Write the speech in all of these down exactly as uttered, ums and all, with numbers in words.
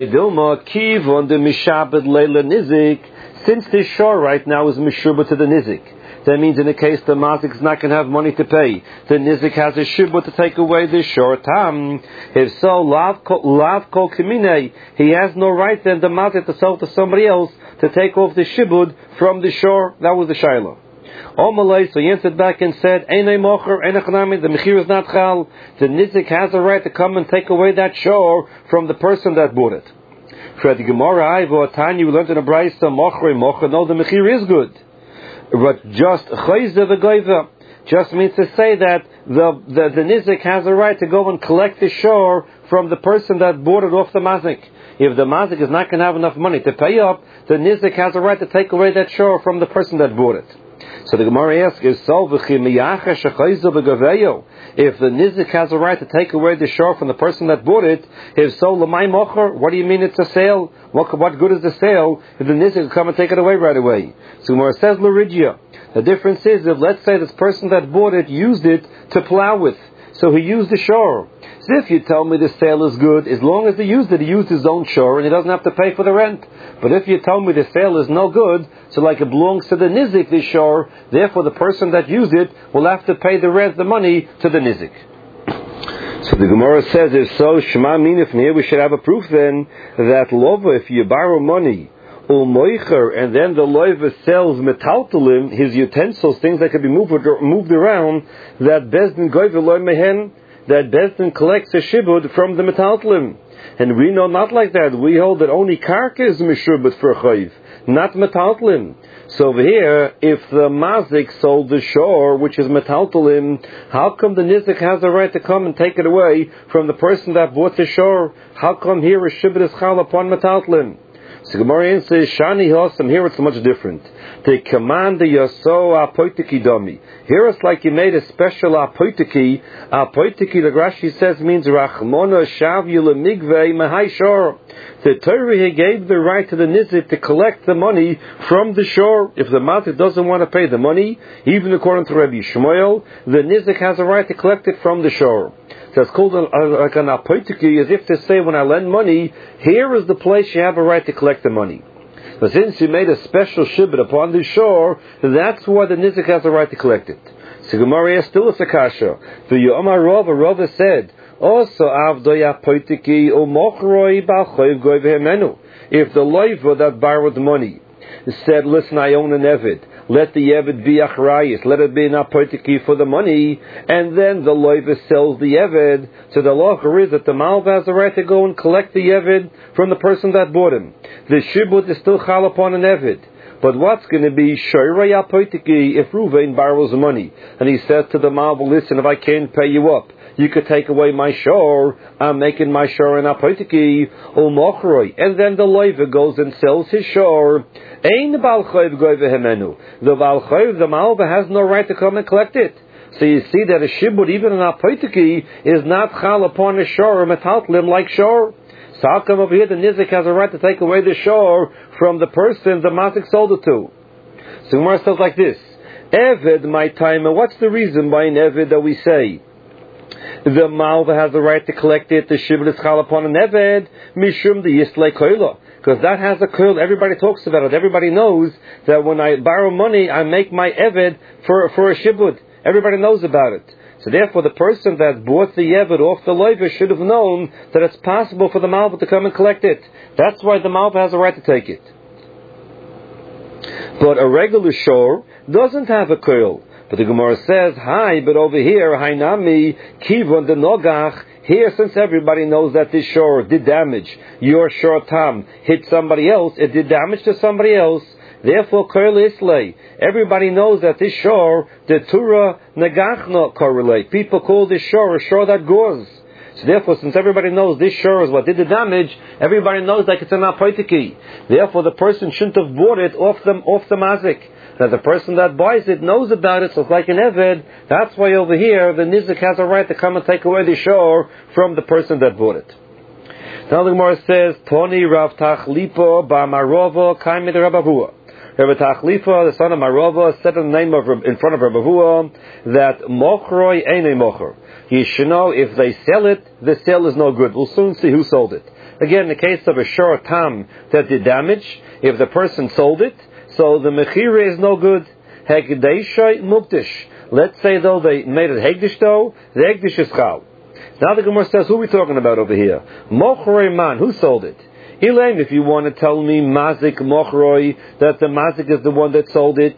Dilma Kiv on the Mishabed Leila Nizik, since this shore right now is Mishubah to the Nizik. That means in the case the mazik is not going to have money to pay. The nizik has a shibud to take away the shore tam. If so, lav kol kamine, he has no right then the mazik to sell to somebody else to take off the shibud from the shore. That was the shayla. Omalei, so he answered back and said, Einay mocher, einay chanami, the mechir is not chal. The nizik has a right to come and take away that shore from the person that bought it. For the Gemara, Ivo, Tanya, we learned in a brayso, mocher, mocher, no, the mechir is good. But just chayza v'goyva just means to say that the, the the nizik has a right to go and collect the shore from the person that bought it off the mazik. If the mazik is not going to have enough money to pay up, the nizik has a right to take away that shore from the person that bought it. So the Gemara asks, if so, if the nizik has a right to take away the shore from the person that bought it, if so, l'may mocher, what do you mean it's a sale? What, what good is the sale if the nizik will come and take it away right away? So the Gemara says, l'rigia. The difference is, if let's say this person that bought it used it to plow with, so he used the shore. So if you tell me the sale is good, as long as he used it, he used his own shore and he doesn't have to pay for the rent. But if you tell me the sale is no good, so like it belongs to the nizik, the shore, therefore the person that used it will have to pay the rent, the money, to the nizik. So the Gemara says, if so, Shema Minif, here we should have a proof then, that lova, if you borrow money, Ulmoicher, and then the loiva sells metaltalim, his utensils, things that can be moved, moved around, that Bezdin goyve loy mehen, that Bezdin collects a shibud from the metaltalim. And we know not like that. We hold that only karka is mishubud for chayv, not metaltalim. So over here, if the mazik sold the shore, which is metaltalim, how come the nizik has a right to come and take it away from the person that bought the shore? How come here a shibud is chal upon metaltalim? So Gemara says, Shani Hosam, here it's much different. They command the Yaso Apoitiki Domi. Here it's like you made a special Apoitiki. Apoitiki, the Rashi says, means Rachmona Shavyu Lemigvei Mahai Shor. The Torah he gave the right to the Nizik to collect the money from the shore. If the Mazik doesn't want to pay the money, even according to Rabbi Shmuel, the Nizik has a right to collect it from the shore. So it's called like an apoitiki, as if to say, when I lend money, here is the place you have a right to collect the money. But since you made a special shibud upon the shore, that's why the nizik has a right to collect it. So Gemara still is a kasha. The Yomar Rava, Rava said, also avdoy apoitiki umochroi balchoiv goyv hemenu. If the loiva that borrowed money said, listen, I own an evid, let the Yevid be achrayis, let it be an apoitiki for the money, and then the loiva sells the Yevid. So the locher is that the malva has the right to go and collect the Yevid from the person that bought him. The shibud is still chal upon an Yevid. But what's going to be shoyrei apoitiki if Ruvain borrows money and he says to the malva, listen, if I can't pay you up, you could take away my shore, I'm making my shore an apoitiki, umochroi, and then the loiva goes and sells his shore. Ein the balchoiv goyve hemenu. The balchoiv, the malva, has no right to come and collect it. So you see that a shibud, even an apoitiki, is not chal upon a shore or metaltlim like shore. So how come over here the nizik has a right to take away the shore from the person the mazik sold it to? So Gemara says like this: Eved, my time, and what's the reason by an eved that we say the malva has the right to collect it? The shibud is chal upon an eved mishum the yislei koila. Because that has a koil, everybody talks about it. Everybody knows that when I borrow money, I make my eved for for a shibud. Everybody knows about it. So therefore, the person that bought the eved off the loiva should have known that it's possible for the malva to come and collect it. That's why the malva has a right to take it. But a regular shore doesn't have a koil. But the Gemara says, hi, but over here, hainami, kivon de nogach. Here, since everybody knows that this shore did damage, your shore tam hit somebody else, it did damage to somebody else. Therefore, koil islay. Everybody knows that this shore, the tura negachna korelate. People call this shore a shore that gores. So therefore, since everybody knows this shore is what did the damage, everybody knows that it's an apoitiki. Therefore, the person shouldn't have bought it off the off the mazik. That the person that buys it knows about it, so it's like an eved. That's why over here the nizik has a right to come and take away the shore from the person that bought it. Now the Gemara says, Toni Rav Tachlipa ba Marova kaimid Rabavua. Rav Tachlipa, the son of Marova, said in the name of in front of Rabavua that mochroi eine mocher. He should know if they sell it, the sale is no good. We'll soon see who sold it. Again, in the case of a shor tam that did damage, if the person sold it, so the mechira is no good. Hegdeishay mukdish. Let's say though they made it hegdish though, the hegdish is chal. Now the Gemara says, who are we talking about over here? Mochroi man, who sold it? Elaim, if you want to tell me mazik mochroi, that the mazik is the one that sold it.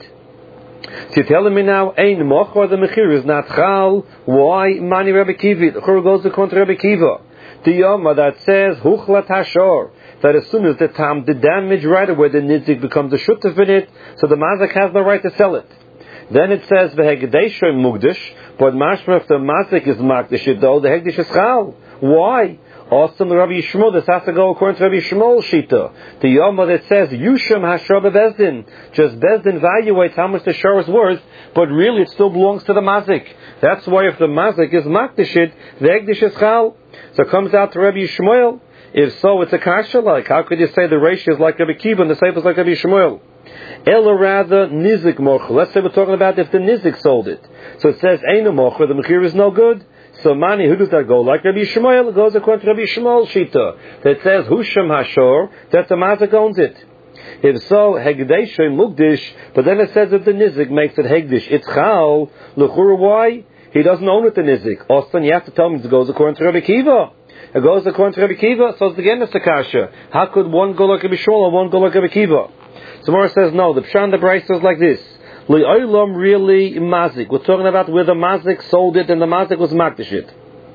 So you're telling me now, ein mochroi, the mechira is not chal. Why? Mani Rabbi Kiva. The Chur goes according to Rabbi Kiva. The Yoma that says, huchlat hashor, that as soon as the tam, the damage right away, the nizik becomes a shutaf in it, so the mazik has no right to sell it. Then it says, v'hegdeisho mugdish, but mashma if the mazik is makdish, though, the hegdish is chal. Why? Also, Rabbi Yishmael, this has to go according to Rabbi Yishmael Shita. The Yoma that says, Yusham Hashor Bezdin. Just Bezdin evaluates how much the shor is worth, but really it still belongs to the mazik. That's why if the mazik is makdishit, the hegdish is chal. So it comes out to Rabbi Yishmael. If so, it's a kasha like. How could you say the ratio is like Rabbi Kiva and the sefer is like Rabbi Yishmael? Ela rather nizik mocher. Let's say we're talking about if the nizik sold it. So it says Eina mocher, the mechir is no good. So mani, who does that go? Like Rabbi Yishmael, it goes according to Rabbi Yishmael Shita. That says Husham Hashor, that the mazik owns it. If so, Hegdesh Mugdish, but then it says that the nizik makes it Hegdish. It's Chal, L'chura, why? He doesn't own it, the nizik. Austin, you have to tell me it goes according to Rabbi Kiva. It goes according to Rabbi Kiva, so it's again it's a kasha. How could one go like Rabbi Shmuel and one go like Rabbi Kiva? So Mora says no, the Pshan the Bryce is like this. Li'olam really mazik. We're talking about where the mazik sold it and the mazik was makdishit.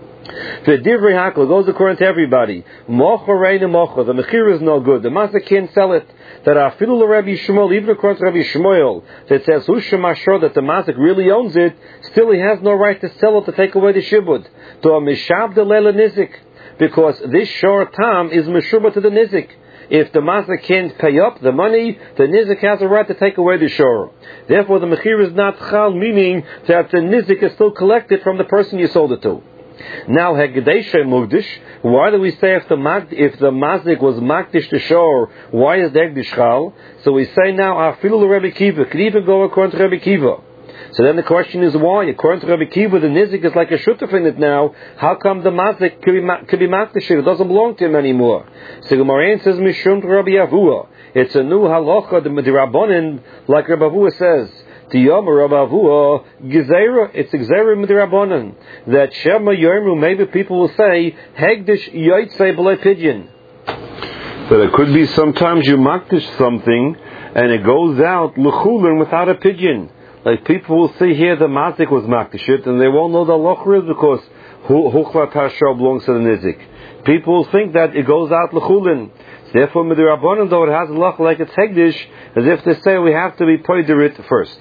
The divrei hakol goes according to everybody. Mocha reina mocha. The mechir is no good. The mazik can't sell it. That afilu Rabbi Shmuel, even according to Rabbi Shmuel, that says Husham Ashor, that the mazik really owns it, still he has no right to sell it to take away the shibud. To a mishab de leila nizik, because this shor tam is meshubah to the nizik. If the mazik can't pay up the money, the nizik has a right to take away the shor. Therefore, the mechir is not chal, meaning that the nizik is still collected from the person you sold it to. Now, hegdeisha mugdish. Why do we say if the mag, if the mazik was makdish to shor, why is the hegdish chal? So we say now afilu Rabbi Kiva. Could even go according to Rabbi Kiva. So then the question is why? According to Rabbi Kiva, the nizik is like a shutuf in it now. How come the mazik could be, could be makdish? It doesn't belong to him anymore. So Gemara says mishum Rabbi Avua. It's a new halacha, the Rabbanan, like Rabbi Avua says. The Yom Rabbi Avua Gezerah, it's Gezerah Midrabanan. That Shema Yormu, maybe people will say Hegdish Yotzei B'lei Pidyon. But it could be sometimes you makdish something and it goes out l'chulin without a pidyon. Like people will see here the mazik was makdishit and they won't know the halacha is because Huchlat Hashor belongs to the nizik. People will think that it goes out l'chulin. Therefore, Midrabanan, though it has a halacha like it's Hegdish, as if they say we have to be poiderit first.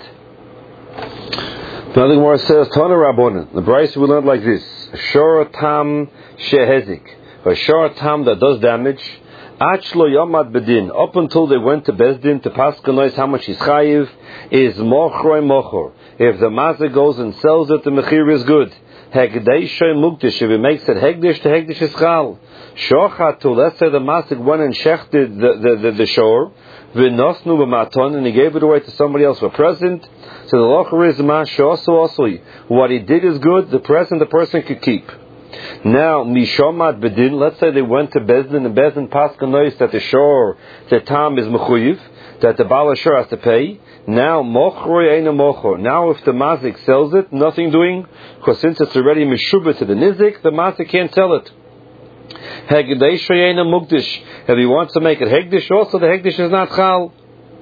Now the Gemara says, Tana Rabbanan. The Bryce we learned like this: Shor tam shehezik, a shor tam that does damage. Achlo yamad bedin. Up until they went to Bezdin to paskanois how much he's chayiv is mochroi mochor. If the mazik goes and sells it, the mechir is good. Hegdeishay mugdish. If he makes it hegdish, the hegdish is chal. Shochatu. Let's say the mazik went and shechted the the the, the shor. V'nosnu b'maton, and he gave it away to somebody else for a present. So the locher is ma she'osu osui. What he did is good. The present the person could keep. Now mishomat bedin. Let's say they went to Bezdin and Bezdin paskanois that the shor, the tam is mechuyiv, that the bala shor has to pay. Now mochroi eina mochor. Now if the mazik sells it, nothing doing, because since it's already mishubah to the nizik, the mazik can't sell it. Hegdesh eina mugdish. If he wants to make it hegdish, also the hegdish is not chal.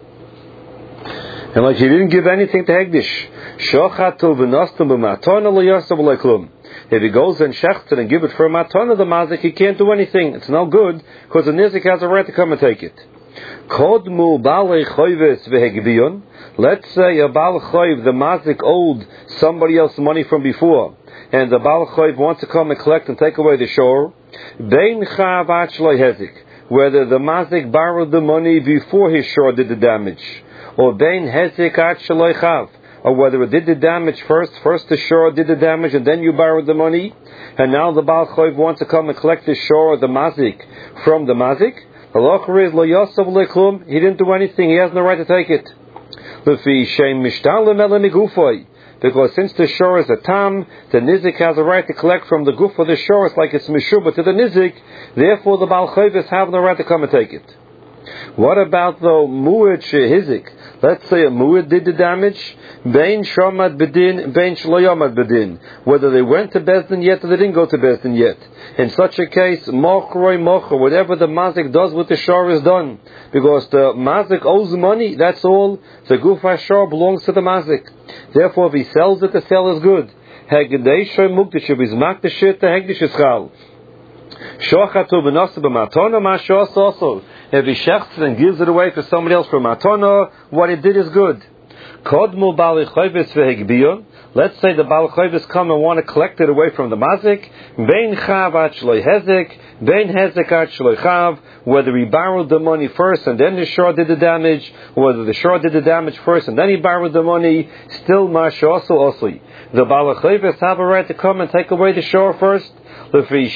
And like he didn't give anything to hegdish. Shochatu v'nostum b'matona lo yasav l'klum. If he goes and shechts it and give it for a matona, the mazik, he can't do anything. It's no good, because the nizik has a right to come and take it. Kodmu balei choyves v'hegvion. Let's say a bal choyv, the mazik owed somebody else money from before, and the bal choyv wants to come and collect and take away the shor. Bein chav achloi hezik, whether the mazik borrowed the money before his shor did the damage, or bein hezik achloi chav, or whether it did the damage first, first the shor did the damage and then you borrowed the money, and now the bal choyv wants to come and collect the shor or the mazik from the mazik. The locher is lo yasav leklum. He didn't do anything. He has no right to take it. because since the shor is a tam, the nizik has a right to collect from the guf of the shor. It's like it's mishubah to the nizik. Therefore, the Baal Chayvis have no right to come and take it. What about the mu'id shehizik? Let's say a mu'id did the damage. Bein shomad bedin, bein shloyomad bedin. Whether they went to Bezdin yet or they didn't go to Bezdin yet. In such a case, mochroi mocher, whatever the mazik does with the shor is done. Because the mazik owes money, that's all. The guf hashor belongs to the mazik. Therefore, if he sells it, the sale is good. Hegdei shoy mukdish, if he's makdish it, the hegdish is chal. Shochatu b'nasa b'matona ma'ashos also. If he shechts and gives it away for somebody else for matona, what he did is good. Kodmu bali chayvis v'hegbiyon. Let's say the bali chayvis come and want to collect it away from the mazik. Bein chav at shloi hezek, bein hezek at shloi chav. Whether he borrowed the money first and then the shor did the damage, or whether the shor did the damage first and then he borrowed the money, still ma'ashos osli. The bali chayvis have a right to come and take away the shor first. Because by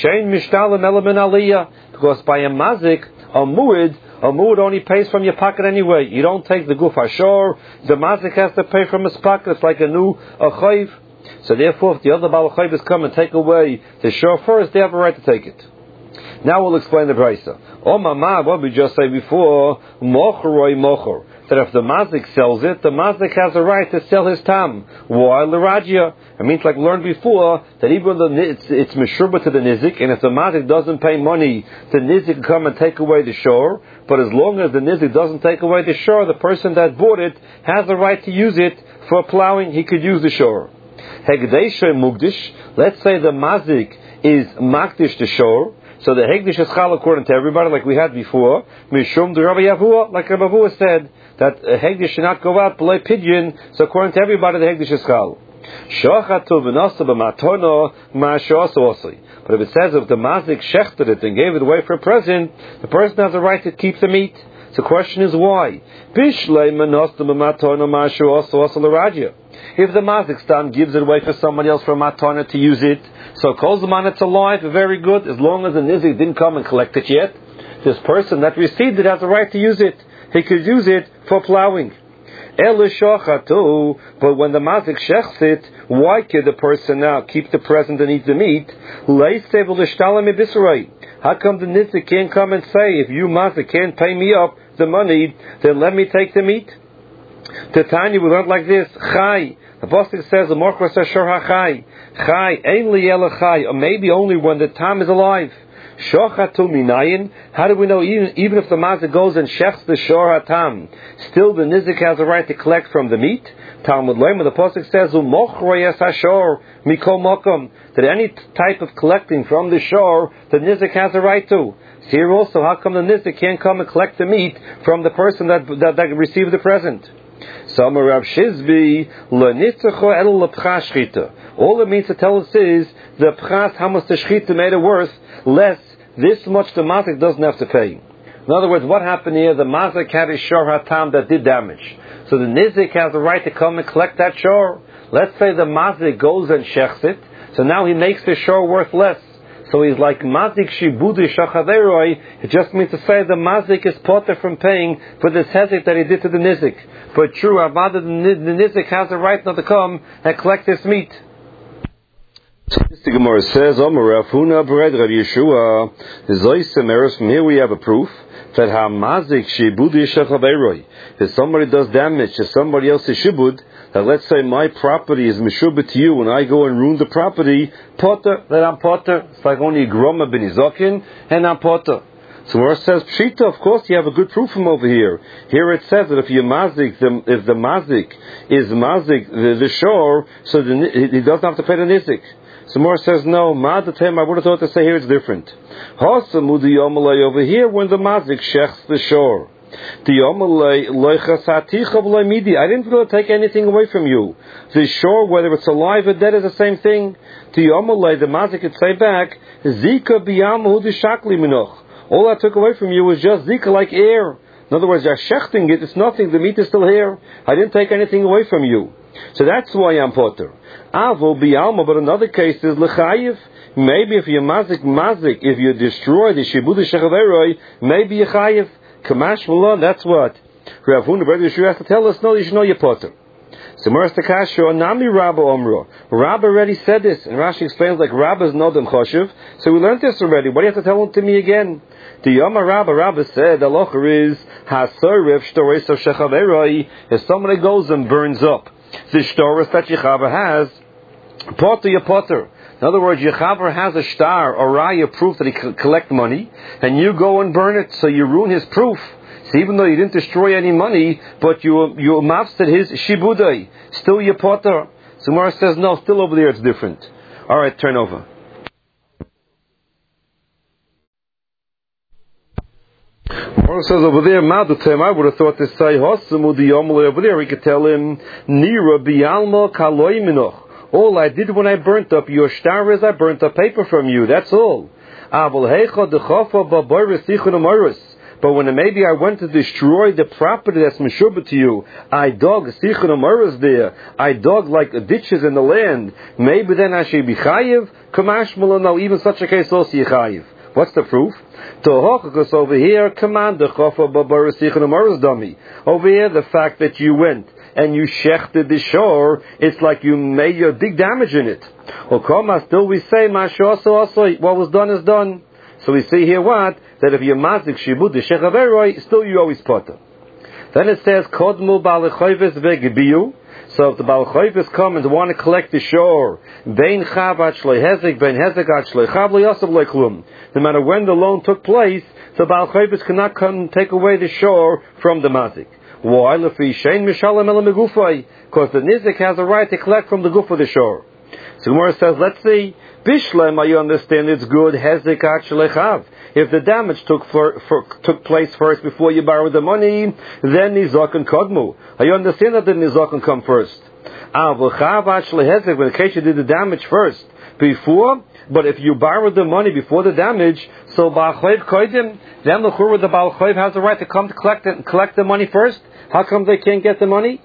a mazik, a mu'id, a mu'id only pays from your pocket anyway. You don't take the guf hashor. The mazik has to pay from his pocket. It's like a new a chayv. So therefore, if the other Baal Chayvis come and take away the shor first, they have a right to take it. Now we'll explain the brisa. Oh mama, what we just said before, mochroi mocher. That if the mazik sells it, the mazik has a right to sell his tam. Why l'rajia? It means, like we learned before, that even though it's, it's mishurba to the nizik, and if the mazik doesn't pay money, the nizik can come and take away the shor. But as long as the nizik doesn't take away the shor, the person that bought it has a right to use it for plowing. He could use the shor. Hegdeisha mugdish. Let's say the mazik is makdish the shor. So the hegdish is chal according to everybody, like we had before. Mishum de Rabbi Yavua, like Rabbi Yavua said, that a hegdish should not go out below pigeon. So according to everybody, the hegdish is chal. But if it says if the mazik shechted it and gave it away for a present, the person has a right to keep the meat. So the question is why? If the mazik stam gives it away for somebody else for matana to use it, so kolzman it's alive, very good, as long as the nizik didn't come and collect it yet, this person that received it has a right to use it. He could use it for plowing. But when the mazik shechs it, why could the person now keep the present and eat the meat? How come the nizik can't come and say, if you mazik can't pay me up the money, then let me take the meat? The Tanya we learned like this: Chai. The Pasuk says, "The Morchos Ashor HaChai, Chai Ein Li Ela Chai," or maybe only when the tam is alive. Shochatu minayin. How do we know even even if the mazik goes and shechs the shor hatam, still the nizik has a right to collect from the meat? Talmud Lema, the pasuk says, "Umochroi hashor mikol makom," that any type of collecting from the shor, the nizik has a right to. Here also, how come the nizik can't come and collect the meat from the person that that, that received the present? Samar Rav Shizbi leNitzacho el lepcha shchita. All it means to tell us is the pchas how much the shchita made it worth less. This much the mazik doesn't have to pay. In other words, what happened here? The mazik had a shor hatam that did damage, so the nizik has the right to come and collect that shor. Let's say the mazik goes and shechs it, so now he makes the shor worth less. So he's like mazik shibudi shachaveroi. It just means to say the mazik is potter from paying for this hezek that he did to the nizik. But true, avada the nizik has a right not to come and collect this meat. The Gemara says, "Omer Rav Huna Bered Rav Yeshua Zoysemeres." From here we have a proof that hamazik shibudi shachaveroi. If somebody does damage to somebody else's shibud, that let's say my property is meshubah to you, and I go and ruin the property, potter, that I'm potter. It's like only groma ben izokin, and I'm potter. So where it says pshita, of course you have a good proof from over here. Here it says that if you mazik, the, if the mazik is mazik the, the shor, so the, he doesn't have to pay the nizik. So more says no. Ma the time I would have thought to say here it's different. Hasamudi yomalei over here when the mazik shechs the shor. I didn't really take anything away from you. The shore, whether it's alive or dead, is the same thing. The mazik could say back, Zika biyamu shakli minoch. All I took away from you was just zika, like air. In other words, you're shechting it, it's nothing, the meat is still here. I didn't take anything away from you. So that's why I'm potter. Avo biyalma, but another case is lechayiv. Maybe if you mazik mazik, if you destroy the shibud shechaveroi, maybe you chayiv. Kamash Malon, that's what Rav Huna Brother Yeshua has to tell us. No, you should know your potter. So Meres Takasho Nami Rabba Omro. Rabba already said this, and Rashi explains like Rabba is Nodem Choshev. So we learned this already. What do you have to tell him to me again? The Yoma Rabba Rabba said the locher is Hasoriv Shtorei of Shechaveroi. If somebody goes and burns up the shtoris that Yechaver has, potter your potter. In other words, Yechaver has a star or raya proof that he can collect money, and you go and burn it, so you ruin his proof. So even though you didn't destroy any money, but you you mafsed his shibudai, still your potter. So Mara says no, still over there it's different. All right, turn over. Mara says over there, Madutem, I would have thought to say Hosamudiyomle over there. We could tell him Nira bialma kaloi minoch. All I did when I burnt up your star is I burnt up paper from you. That's all. But when maybe I went to destroy the property that's meshubah to you, I dug sichon amaras there. I dug like ditches in the land. Maybe then I should be chayiv. Kamash no, even such a case also chayiv. What's the proof? Because over here, command the chofa babar sichon amaras dummy. Over here, the fact that you went and you shechted the shore, it's like you made your big damage in it. Or koma, still we say, what was done is done. So we see here what? That if you're mazik shibud the shechaveroi, still you always potter. Then it says, kodmu ba'alechoyves ve'gebiyu. So if the ba'alechoyves come and want to collect the shore, bein chav ad shloi hezek, bein hezek ad shloi chav lo yasav lo klum. No matter when the loan took place, the ba'alechoyves cannot come and take away the shore from the mazik. Why? Because the nizik has a right to collect from the guf of the shore. So Gemara says, let's see, Bishlem, you understand it's good, Hezek Achlechav. If the damage took for, for, took place first before you borrowed the money, then Nizak and Kodmu. I understand that the Nizak can come first. Avlechav Achlehezek, when in case you did the damage first, before, but if you borrowed the money before the damage, so Ba'achlev Koidim, then the Chur with the Ba'achlev has the right to come to collect it, collect the money first. How come they can't get the money?